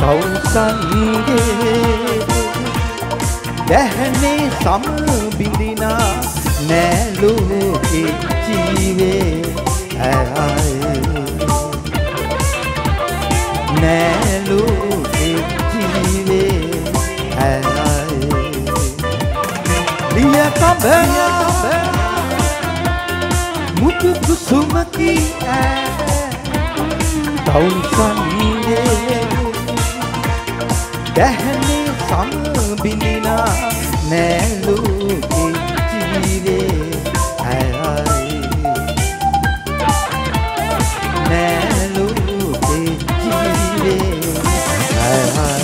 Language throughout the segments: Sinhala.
තවුසන්ගේ දැහනේ සම බිඳිනා නෑලුවේ ජීවේ ඇයි නෑලුවේ ජීවේ ඇයි ලිය කබය මුතු කුසුමකි තවුසන්ගේ දැහනේ සම බිඳිනා නෑලුවේ ජීවේ ඇයි නෑලුවේ ජීවේ ඇයි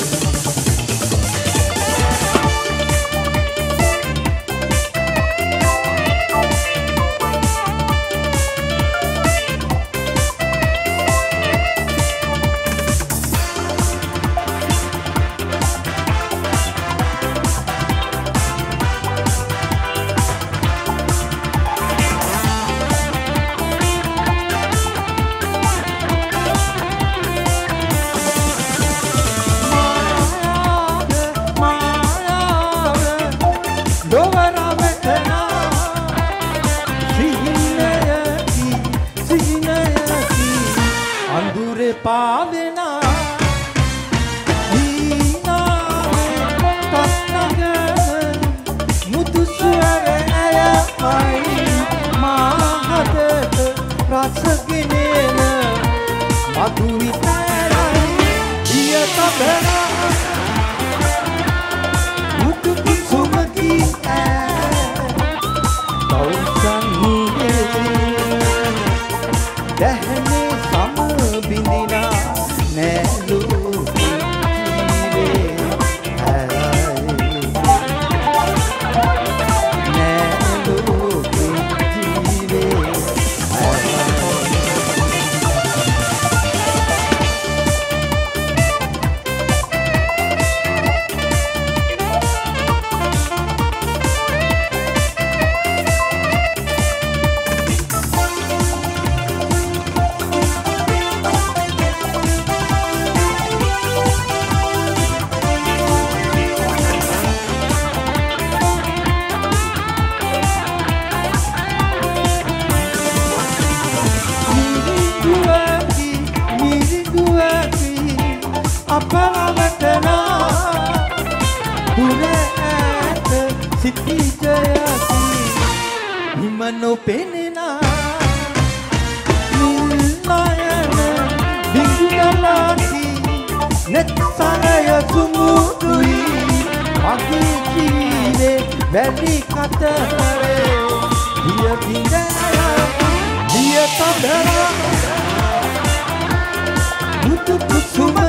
පාවෙනා දීනාවේ තස්නගන මුතුසුවර ඇයයි මාහදට රසගෙනන මధుවිතරයි දිය තබනා මුතු කුසුමකි තවුසන්ගේ දැහනේ සම බිඳිනා නෑලුවේ ජීවේ ඇයි නෑලුවේ ජීවේ අපරවටනා දුරට සිටිජයති හිම නොපෙනෙනා නිල්නයන බිංගුගලාති නෙත්සරය සුමුදුයි මගේ ජීවේ වැලි කතරේ දිය බිඳය දිය තබර මුතු කුසුම